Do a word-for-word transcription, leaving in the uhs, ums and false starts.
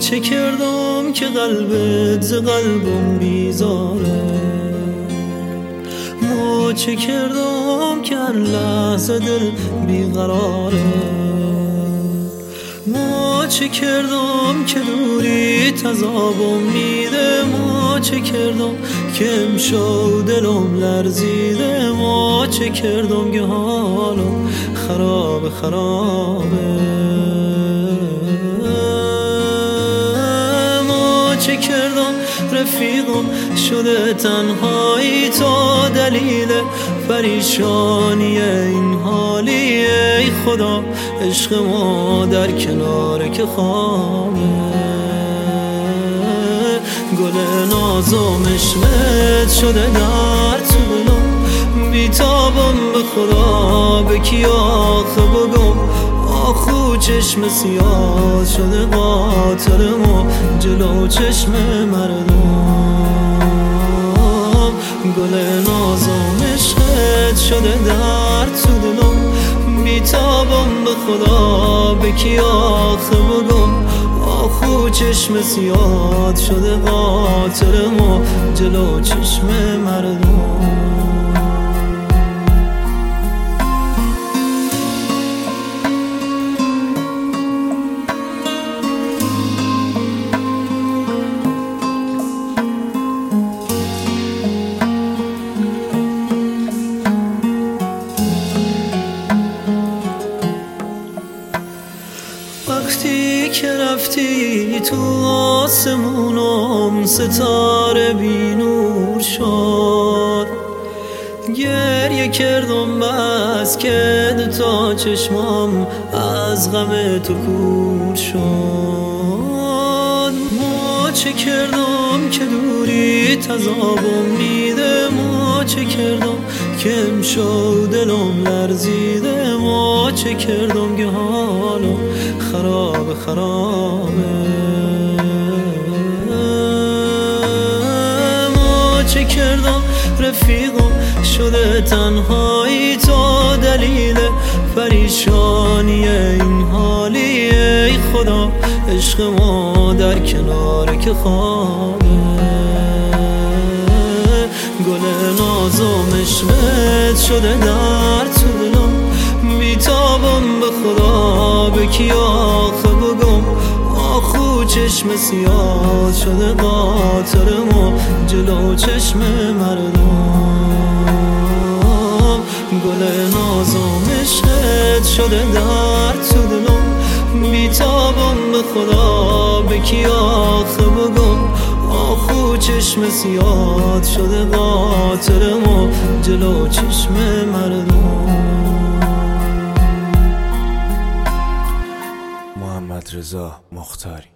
چه کردم که قلبت ز قلبم بیزاره، ما چه کردم که هر لحظه دل بیقراره، ما چه کردم که دوری تذابم میده، ما چه کردم که امشو دلم لرزیده، ما چه کردم که حالم خراب خرابه، ما چه کردم رفیقم شده تنهایی تا دلیل پریشانی این حالی، ای خدا عشق ما در کنار که خوابه، گل نازم عشقت شده در تو دلم، بیتابم به خدا به کی آخه بگم، آخو چشم سیاه شده قاتل ما جلو چشم مردم، گل نازم عشقت شده در تو دلم، بیتابم به خدا به کی آخه بگم، آخو چشم سیاه شده قاتل ما جلو چشم مردم. وقتی که رفتی تو آسمونم ستاره بی نور شد، گریه کردم بس که دوتا چشمام از غم تو کور شد، ما چه کردم که دوری تذابم میده، ما چه کردم که امشو دلم لرزیده، ما چه کردم که حالم خراب خرابه، ما چه کردم رفیقم شده تنهایی تا دلیل پریشانی این حالی، ای خدا عشق ما در کنار که خوابه، گل نازم عشقت شده در تو دلم، بیتابم به خدا به کی آخه بگم، آخو چشم سیاه شده قاتل ما جلو چشم مردم، گل نازم عشقت شده در تو دلم، بیتابم به خدا به کی آخه بگم، آخو چشم سیاه شده قاتل ما جلو چشم مردم. محمد رضا مختاری.